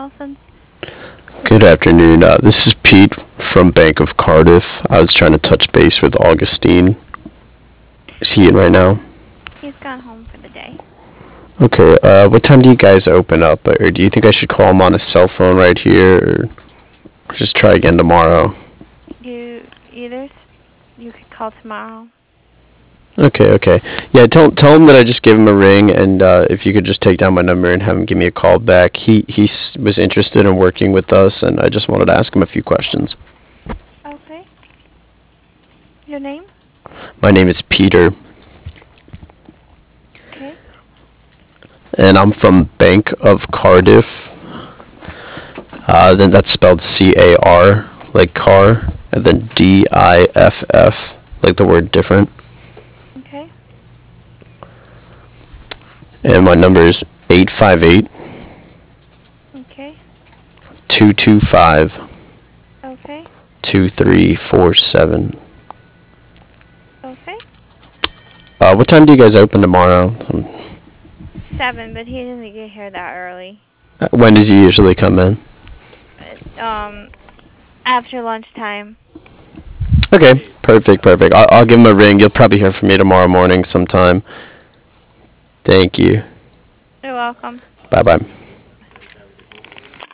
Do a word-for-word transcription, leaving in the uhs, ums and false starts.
Allison. Good afternoon. Uh, this is Pete from Bank of Cardiff. I was trying to touch base with Augustine. Is he in right now? He's gone home for the day. Okay. Uh, what time do you guys open up? Or do you think I should call him on his cell phone right here, or just try again tomorrow? You either s- you could call tomorrow. Okay. Okay. Yeah. Tell tell him that I just gave him a ring, and uh, if you could just take down my number and have him give me a call back. He he s- was interested in working with us, and I just wanted to ask him a few questions. Okay. Your name? My name is Peter, Okay. and I'm from Bank of Cardiff. Uh, then that's spelled C A R, like car, and then D I F F, like the word different. Okay. And my number is eight five eight, Okay. two two five, Okay. two three four seven. Okay. Uh, what time do you guys open tomorrow? Um, Seven, but he doesn't get here that early. uh, when does he usually come in? Uh, um, after lunchtime. Okay, perfect, perfect. I'll, I'll give him a ring. You'll probably hear from me tomorrow morning sometime. Thank you. You're welcome. Bye-bye.